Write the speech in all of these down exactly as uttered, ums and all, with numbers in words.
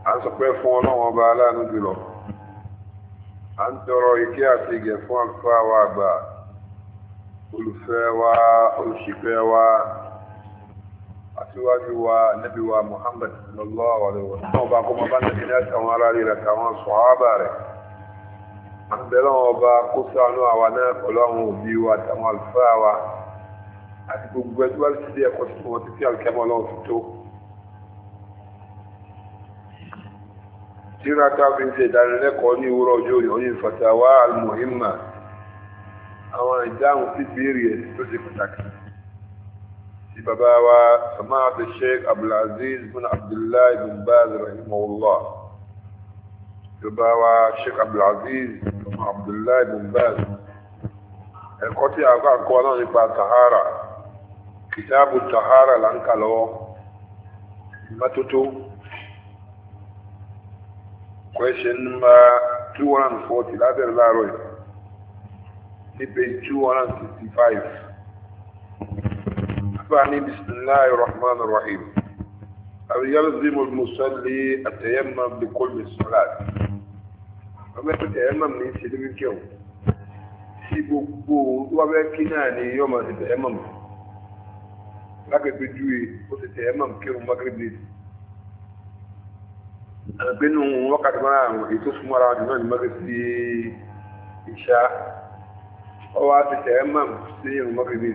à ń sọ pé fún ọlọ́run ọba aláàánú jùlọ à ń tọrọ ìkẹ́ àti ìgẹ̀ fún àlùfáà wa àgbà olùfẹ́ wa olùṣìpẹ̀ wa aṣíwájú wa Nábì wa Muhammad sallallahu alaihi wa sallam ọba kó máa bá nàbí ní àtàwọn ará rẹ̀ àtàwọn sọ̀hábà rẹ̀ à ń bẹ̀rẹ̀ ọba kó ṣàánú àwa náà pẹ̀lú àwọn òbí wa àtàwọn àlùfáà wa àti gbogbo ẹgbẹ́ wá sí ẹ̀kọ́ tí wọ́n ti fi àlùkẹ́mọ́ náà ti tó. tíra tá a fi ń ṣe ìdánilẹ́kọ̀ọ́ ní ìwúrọ̀ ọjọ́ ìròyìn fatawa al-muhimma àwọn ìdáhùn sí ìbéèrè ẹ̀ tó ṣe pàtàkì sí bàbá wa samaatu sheikh abdulaziz bin abdullahi bin baz rahimahullah bàbá wa sheikh abdulaziz bin abdullahi bin baz ẹ̀kọ́ tí a bá kọ́ náà nípa tahara kìtàbù tahara là ń kà lọ́wọ́ ìmọ́tótó. Question number two hundred forty lábẹ́rẹ̀ láàárọ̀ yìí ní page two hundred sixty-five. Afáàní bisimilahi rahman rahim. Hal yalzimu al-musalli at-tayammum bi kulli salat. Ọmọ ẹgbẹ́ tayammum ní ṣe lórí kẹ́wọ̀. Sí gbogbo wọ́n bẹ́ kí náà ni yóò máa ṣe tayammum. Lákẹ́gbẹ́ júwe ó ti tayammum kírun Maghrib ní. Bínú wákàtí mara àwọn ètò súnmọ́ ara ọdún náà ni mọ́gí sí ìṣá ọwá ti tẹ̀ẹ́ mọ́m sí ìrùn mọ́gí ní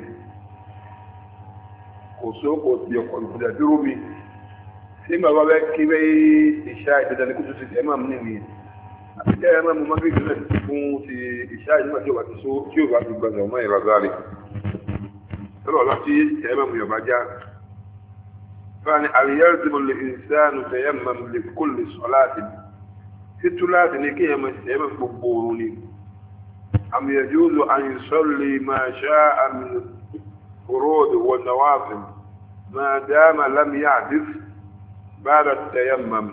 kò sókò tí ọkọ̀ ìpùdà dúró mi sí bàbá bẹ́ kí bẹ́ ìṣá ìdẹ́dẹ́ ní kó tó ti tẹ̀ẹ́ mọ́m ní ní àti tẹ̀ẹ́ mọ́m mọ́gí ní fún ti ìṣá ìjọba tí ó bá ti só tí ó bá ti gbàgbà ọmọ ìrọ̀zárì lọ́rọ̀ láti tẹ̀ẹ́ mọ́m yọ̀bá já فأن يلزم الإنسان تيمم لكل صلاة ست صلاة نكيه يتيمم بقبورني أم يجوز أن يصلي ما شاء من فروض والنوافل ما دام لم يحدث بعد التيمم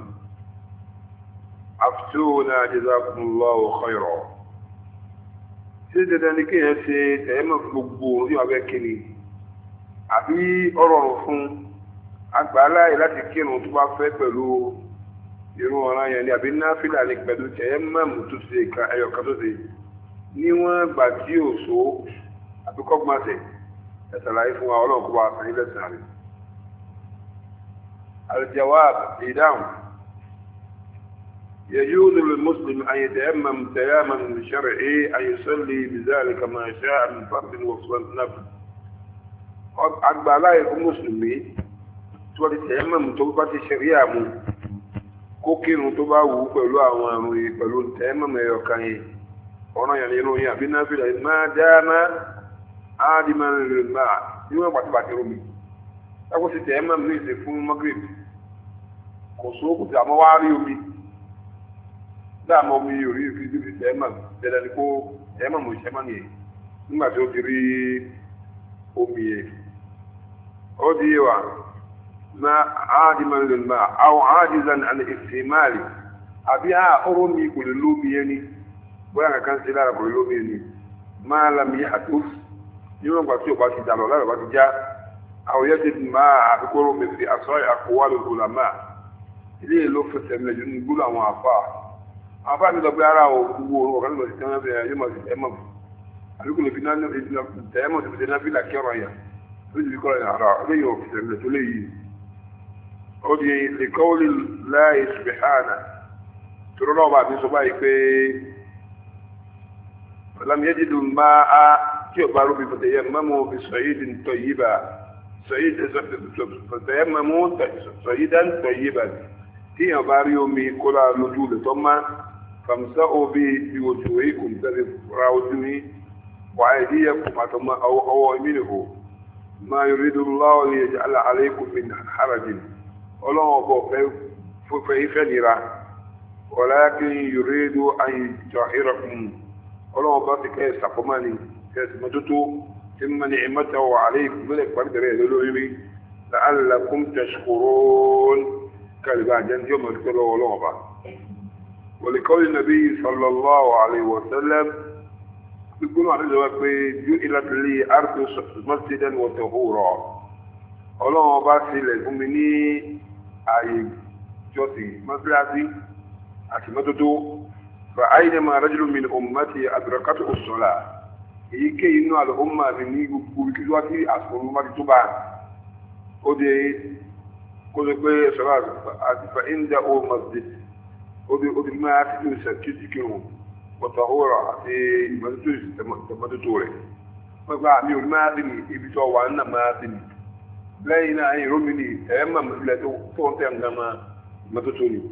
أفتونا جزاكم الله خيرا سيدنا نكيه يتيمم بقبورني وبكني أبي أرغفون agbáláyé láti kírun tó bá fẹ́ pẹ̀lú irun ọ̀ràn yẹn ni àbí náfìlà ní pẹ̀lú tẹ̀yẹ́mọ̀mù tó ṣe ẹyọ̀kan tó ṣe níwọ̀n gbà tí ò so àbí kọ́gbọ́nsẹ̀ ẹ̀sàlàyé fún wa ọlọ́run kó wa sàn ilẹ̀ sàn rẹ̀. al-jawab ìdáhùn يجوز للمسلم أن يتيمم تيامما شرعي أن يصلي بذلك ما شاء من فرض ونفل. agbáláyé fún mùsùlùmí tó ti tẹ̀yẹ́mọ̀mù tó bá ti ṣẹ̀ríà mu kó kírun tó bá wù ú pẹ̀lú àwọn àrùn yìí pẹ̀lú tẹ̀yẹ́mọ̀mù ẹ̀yọ̀kan yìí ọ̀nà yẹn nínú yìí àbí náà fìlà máa dáná áàdìmọ̀ rẹ̀ máa níwọ̀n pàtàkì romi lákò sí tẹ̀yẹ́mọ̀mù ní ìsìn fún Maghrib kò sóòkù tí a mọ́ wá rí omi dáàmú omi yìí rí fi fi tẹ̀yẹ́mọ̀mù dẹ́dẹ́ ni kó tẹ̀yẹ́mọ̀mù ìṣẹ́mọ̀ nìyẹn nígbà tí ó ti rí omi yẹn ó di yé wa. ما عادما للماء او عاجزا عن استعمال ابيها ارمي كل لومي يعني ولا كان سلا كل لومي يعني ما لم يحدث يوم قصيو باقي دالو لا باقي جاء او يجد ما يقولوا في اصحاح اقوال العلماء اللي لو فتم لجن يقول àwọn afa afa ni lọ bí ara o wo o kan lọ sí tán be yimo sí emo àbí ko le fi na temo ti na bi la kero ya ó di ko ya ara le yo fi le to le yi ودي لقول الله سبحانه ترى بعد سبايك لم يجدوا الماء كيبارو بفتيمموا بصعيد طيبا صعيد فتيمموا صعيدا طيبا تي باريو مي كلا لجول ثم فامسحوا بوجوهكم راوجوه وأيديكم أو أو يمينه ما يريد الله ليجعل عليكم من حرج ọlọ́wọ́ bọ̀ fẹ́ ìfẹ́ nira walakin yuridu an yutahhirakum ọlọ́wọ́ bá ti kẹ́ ìsàkọ́mọ́ni kẹ́sì mọ́tótó tí mọ́ ní ìmọ́ta wà alaykum lórí pàdébẹ̀rẹ̀ lórí la'allakum tashkurun kàlùbà jẹ́ tí ó mọ̀ sí lọ́wọ́ ọlọ́wọ́ bá. wa li qawli nabi sallallahu alayhi wa sallam gbígbóná àdéjọba pé ju'ilat li ardu masjidan wa tahura ọlọ́wọ́ bá sílẹ̀ fún mi ní ààyè جوتي مدرسي أتمددو فأينما رجل من أمتي أدركته الصلاة يكي إنه على أمة من يقول كذواتي أصبر ما تتبع ودي كل كل صلاة فإن دعوا مسجد ودي ودي ما أتدو سكتكم وطهورة في مدتوري فبقى ميول ما أدني يبتوا وأنا ما أدني لين أي رمني أما مثل تونتي عندما مدتوري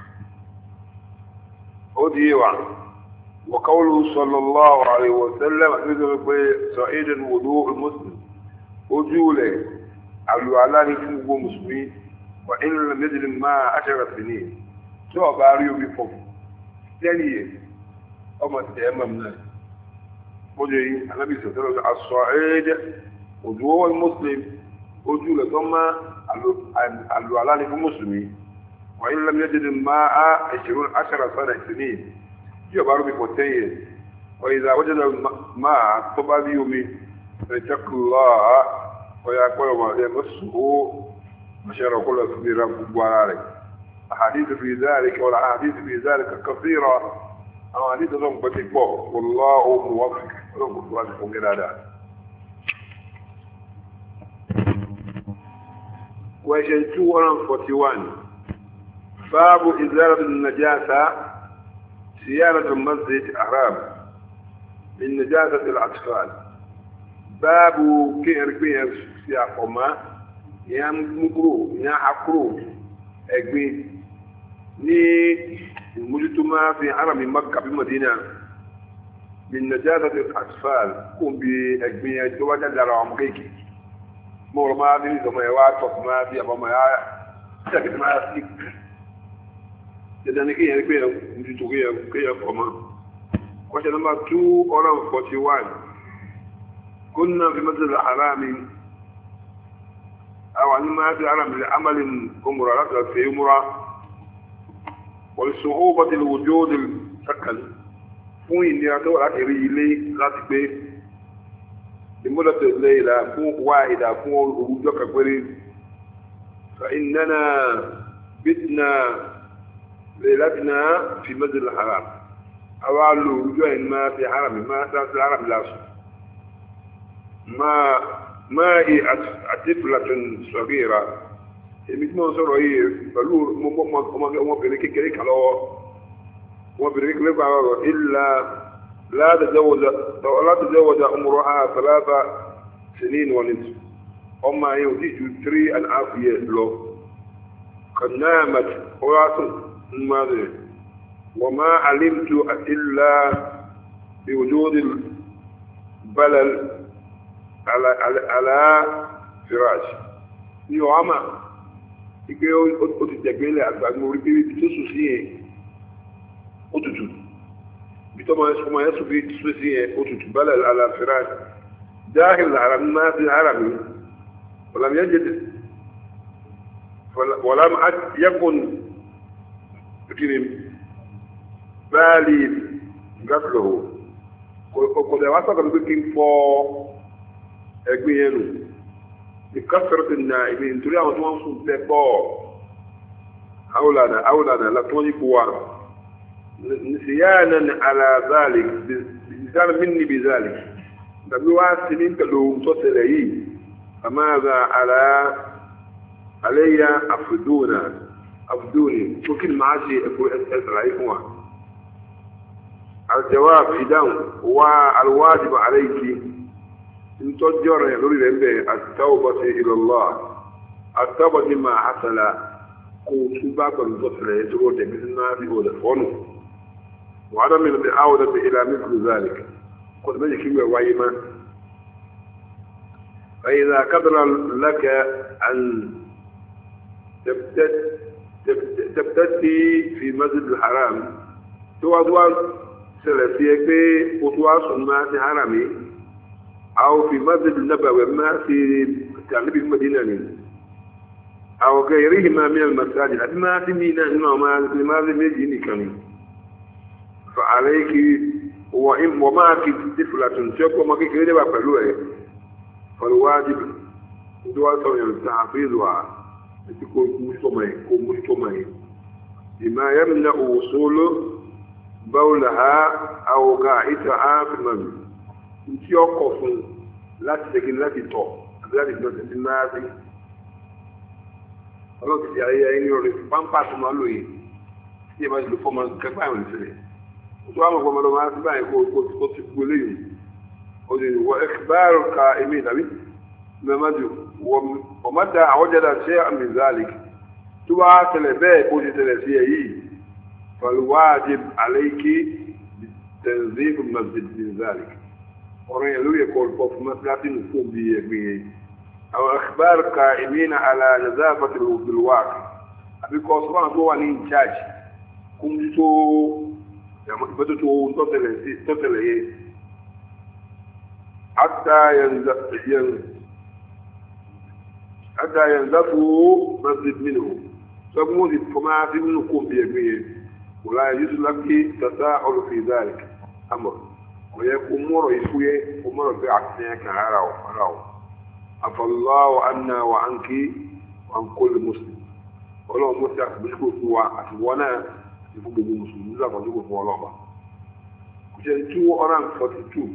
ودي وعن وقوله صلى الله عليه وسلم سعيد الوضوء المسلم وجوله الوعلاني فوق مسلمين وإن لم يجد ما عشر سنين سوى باريو بفوق ثانية أما تتأمم ناس وجي النبي صلى الله عليه وسلم الصعيد وضوء المسلم وجوله ثم الوعلاني فوق مسلمين وإن لم يجد الماء عشرون عشر سنة سنين يبارو بفتين وإذا وجد الماء طبعا يومي فيتق الله ويقول ما يمسه مشارع كل سبيل رب أحاديث في ذلك ولا أحاديث في ذلك كثيرة أحاديث ذنب بتكبه والله موفق ذنب موفق من هذا وشيء أربعة وأربعين باب إزالة النجاسة سيارة المسجد الحرام من نجاسة الأطفال باب كير كير سياقما يام مكرو يا حكرو أجمي ني مجتمع في حرم مكة بمدينة من نجاسة الأطفال قم بأجمي الزواج درام كيكي مور ما دي زما يواتف ما دي أبا ما يا تكت ما يسيك إذا كير كير مجتمع كير كير فما question number two hundred forty-one كنا في مسجد الحرام أو عندما في الحرم لعمل عمرة لك في عمرة ولصعوبة الوجود السكن فون ينيرتو لك ريلي لك بي لمدة الليلة فون واحدة فون وجودك كبير فإننا بتنا ليلتنا في مسجد الحرام أوالو وجوه ما في حرم ما في الحرم لا ما ما هي طفلة صغيرة مثل ما صار هي بلور ما ما ما ما بريك كريك على ما بريك لبعض إلا لا تزوج لا تزوج عمرها ثلاثة سنين ونصف أما هي وتيجي three and a half years لو قد نامت وراسه ماذا وما علمت إلا بوجود البلل على على على فراش يوما يجي أتجمل أكبر موربي بتسوسيه أتوتو بتوما يسمى يسوي بتسوسيه أتوتو بلل على فراش داخل على الناس العربي ولم يجد ولم يكن بالي قتله قد وصل looking for ẹgbẹ́ yẹn nù ìkásọ̀rọ̀ ti nà ìbí nítorí àwọn tí wọ́n ń sùn tẹ́ bọ́ àwòlànà àwòlànà látọ́ yípo wa nìsíyáàna ní àlàzàlì bìzàlì mínì bìzàlì tàbí wá sí ní pẹ̀lú tó tẹ̀lẹ̀ yìí àmàzà àlà àlẹ́yà àfùdónà àfùdónì tó kí ni máa ṣe ẹ̀kọ́ ẹ̀sẹ̀rà yìí fún wa. الجواب إذن والواجب عليك إن تجر يقول لهم التوبة إلى الله التوبة ما حصل قوت باب الظفر يتروت بالناس ودفونه وعدم العودة إلى مثل ذلك قد مجك وعيما فإذا قدر لك أن تبتدي في مسجد الحرام توضع سلسية كي وتواصل ما في حرمي أو في مسجد النبوي ما في تعليم المدينة أو غيرهما من المساجد ما في مينا ما لماذا يجيني كان فعليك وإن وما في طفلة شوكو ما كي كده بقولوا فالواجب تواصل التحفيظها تكون مستمع كون مستمع بما يمنع وصول بولها أو قاعدتها في المنزل انت يوقف لا تسكن لا تطو لا تسكن الناس الله تسيعي يعني يوري بامبا سمالوي يبقى يلفو من كفاية من السنة وطبعا ما لو ما تبعي كنت تقولين وإخبار القائمين أبي ومتى وجد شيئا من ذلك تبعت لبيك وجدت فيه فالواجب عليك تنظيف المسجد من ذلك ورين لو يقول فوق مسجد نقوم به أو إخبار قائمين على نظافة بالواقع أبي كوسبان هو نين تشاج كنتو يعني بدتو توتل توتل حتى ينزف حتى ينزفوا مسجد منه سموذي فما في منكم بيمين ولا يجوز لك تساهل في ذلك أمر ويكون مر يسوي ومر في عكسها كهراو فراو عفى الله عنا وعنك وعن كل مسلم ولو مسلم بشكر سوا وانا يفوق المسلمين لا فوق سوا الله كجن تو أران فتو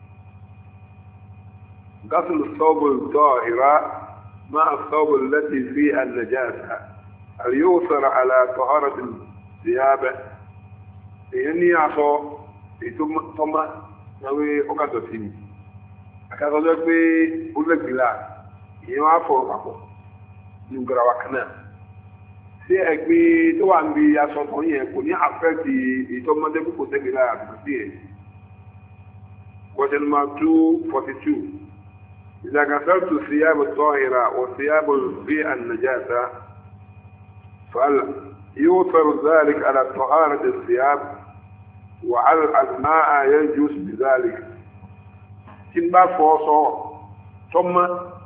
غسل الثوب الطاهرة مع الثوب التي فيها النجاسة اليوصر على طهارة الثياب يعني يعصو ثم ثم نوي أكادتين أكادتين بي أولك بلا يوافر فاكو نقرأ وكنا سيئك بي توان بي يعصو طوية كوني عفرتي ثم دبكو تبلا بكتير وجل ما مئتين وأربعة وأربعين إذا غسلت الثياب الطاهرة والثياب في النجاسة فيوصل ذلك على طهارة الثياب وعلى الماء ينجس بذلك تنبا فوصو ثم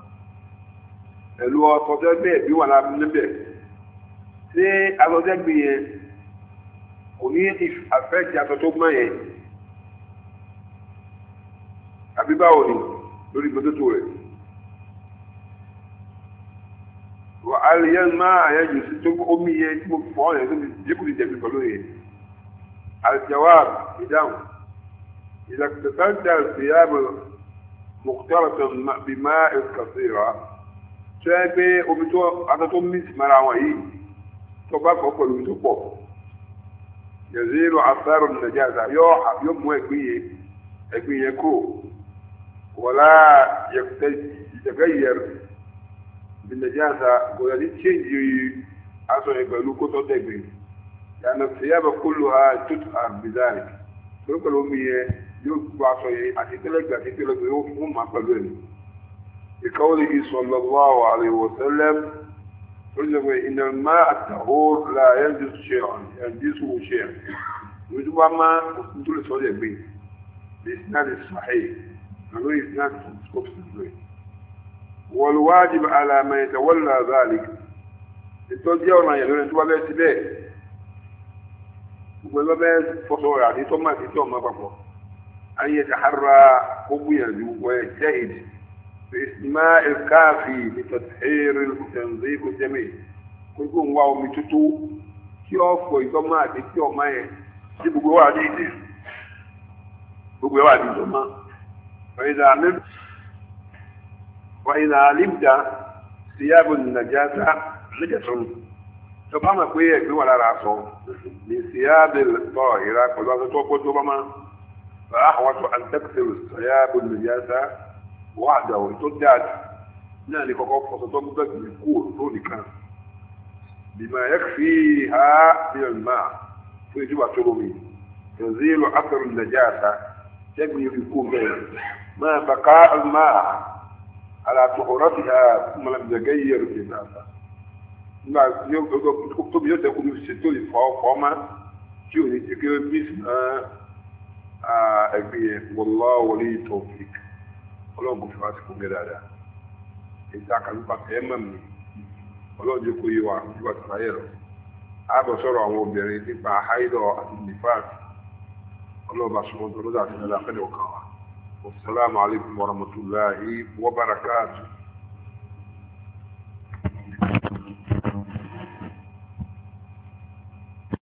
الوسط بي ولا نبي سي الوسط بي وني افكت يا تطوما يه ابي باوني lórí gbọdọ̀tò rẹ̀ wà á lè yẹn máa àyẹ́jù sí tó omi yẹ tí mo fọ́ ọ̀yẹ́ tó dínkù ní jẹ̀bi pẹ̀lú yẹ aljawab ìdáhùn ìdàkùtàkùtà ìyàbọ̀ mọ̀kútàrọ̀tàn bí máa ìkàsíra tó yẹ pé omi tó atọ́ tó mí mara wọn yìí tó bá kọ́ pẹ̀lú tó pọ̀ yẹ̀zílù àfẹ́rù nàìjíríà yóò mú ẹ̀gbìn yẹn kó ولا يتغير بالنجاسة ولا تشينجي أصلا يقولوا كتو تبين لأن الثياب كلها تطهر بذلك فلوك الأمية يوقع صحيح أتتلك أتتلك يوم قبل بقوله صلى الله عليه وسلم إن الماء الطهور لا ينجس شيئا ينجسه شيئا ويجب ما نقول صحيح به بإسناد الصحيح والواجب على من يتولى ذلك التوجيه يقول انت بقى سبه وما بقى فصول يعني ثم في ثم بقى ان يتحرى قبيه ويجتهد باستماع الكافي لتطهير التنظيف الجميل كلكم واو متتو كيوف ويتما دي كيو ما دي بغو وادي دي بغو وادي ثم وإذا علمت وإذا علمت ثياب النجاسة نجس فما كوي ولا راسه من ثياب الطاهرة قد توقف بما فأحوط أن تكسر ثياب النجاسة وحده تدعت ذلك قف ستطبق بالكور ذلك بما يكفيها من الماء فيجب ترمي تزيل أثر النجاسة يجب يكون بين ما بقاء الماء على طهورتها ثم لم يتغير في ذاتها ما يكتب يكون في الستول فما شو يتكلم باسم أبيه والله ولي التوفيق ọlọ́run fi wá sí fún gẹ́gẹ́ dáadáa èyí tá a kàn nípa ẹ̀ mọ̀ mi ọlọ́run jẹ́ kó yé wa nípa tàlàyé rẹ̀ á bọ̀ sọ̀rọ̀ àwọn obìnrin nípa haidọ̀ àti nifas ọlọ́run bá súnmọ́ tó lọ́dọ̀ àti nílẹ̀ afẹ́lẹ́ ọ̀kan wa wasalaamu alaykum wa rahmatulahi wa barakatuh.